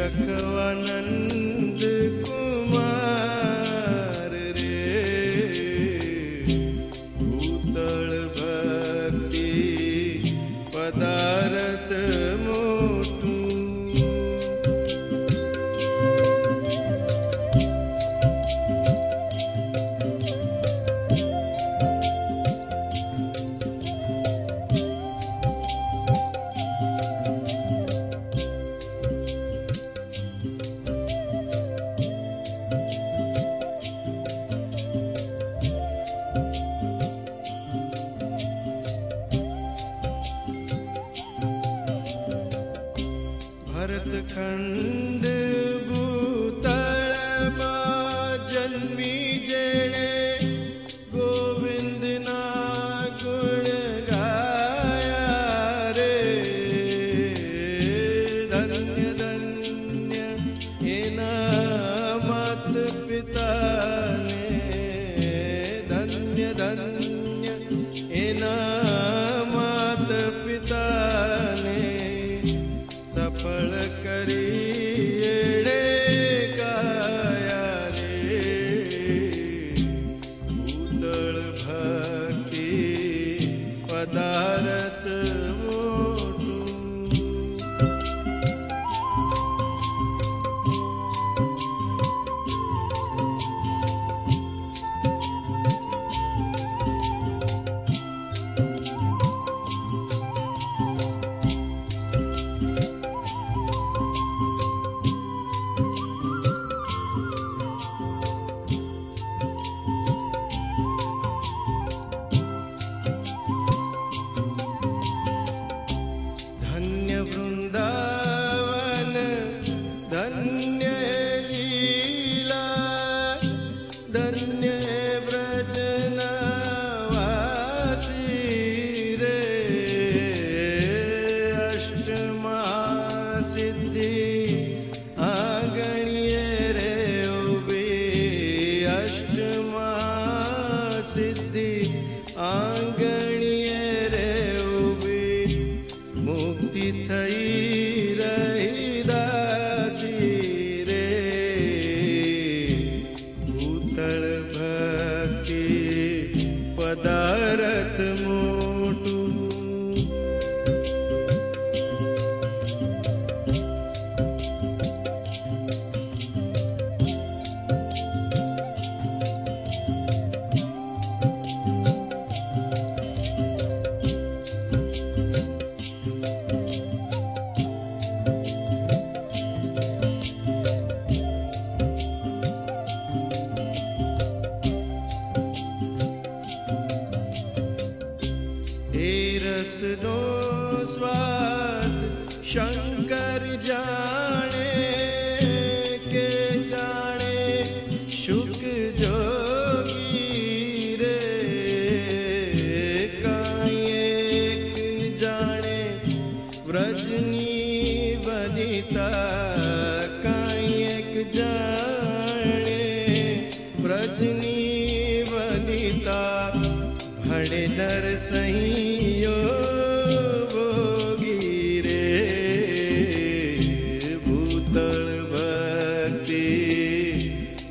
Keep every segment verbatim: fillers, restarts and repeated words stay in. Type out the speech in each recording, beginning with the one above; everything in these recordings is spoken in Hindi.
रखवानंद कुमार रे भूतल भक्ति पदारथ मोटू भरतखंड भूतल मां जन्मी जेणे गोविंद ना गुण गाया रे धन्य धन्य एना मात पिता ने धन्य धन्य एना मात पिता ने सफल करी एड़े गाया रे भूतल भक्ति पदारथ मोटू धन्य वृंदावन धन्य लीला धन्य ब्रजनवासी रे अष्टमा सिद्धि आगणिये रे उबे अष्टमा सिद्धि आगणिये रे उबे मुक्ति थई रही दासी रे भूतल भक्ति पदारथ मोटू रस दो स्वाद शंकर जाने के जाने शुक जोगी रे काई एक जाने व्रजनी वनिता काई एक जाने व्रजनी वनिता भणे नर सहियो भोगी रे भूतल भक्ति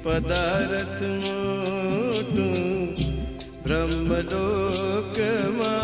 पदारथ मोटू ब्रह्मलोक मा